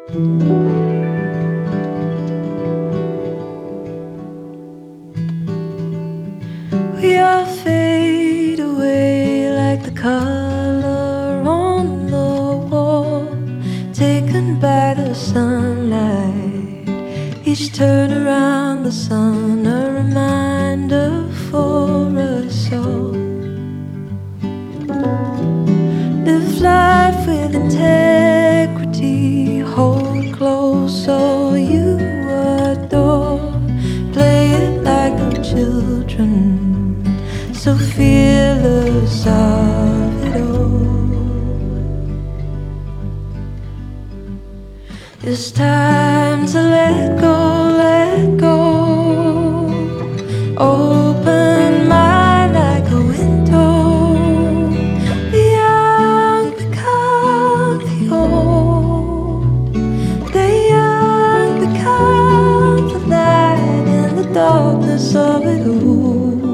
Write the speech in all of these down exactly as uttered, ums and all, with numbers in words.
We all fade away like the color on the wall, taken by the sunlight. Each turn around the sun, a reminder for us all. Live life with integrity, hold close all you adore. Play it like no children, so fearless of it all. It's time to let go, let go. Open mind like a window. The young become the old. The young become the light in the darkness of it all.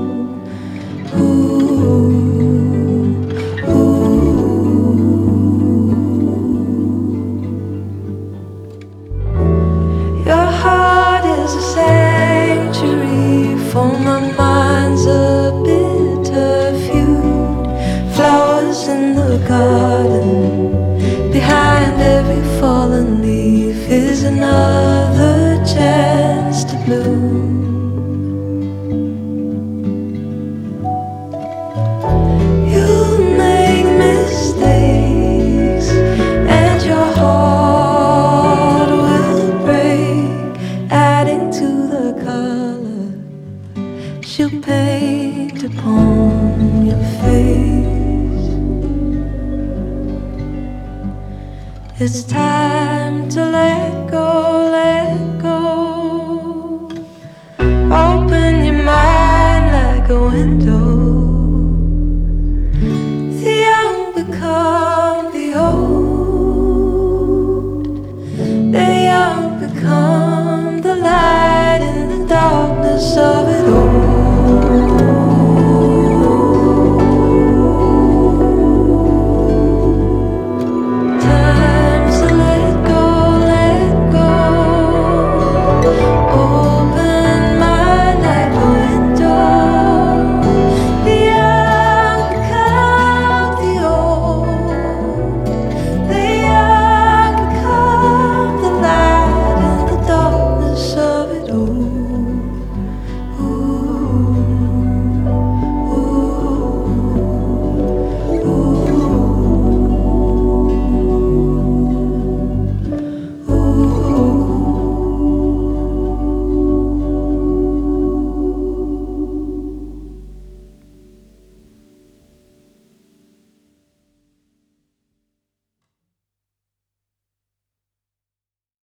Your heart is a sanctuary, for my mind's a bitter feud. Flowers in the garden, behind every fallen leaf is another chance to bloom. You'll make mistakes, and your heart will break, adding to the color she'll paint upon your face. It's time to let go, let go. Open your mind like a window. The young become the old.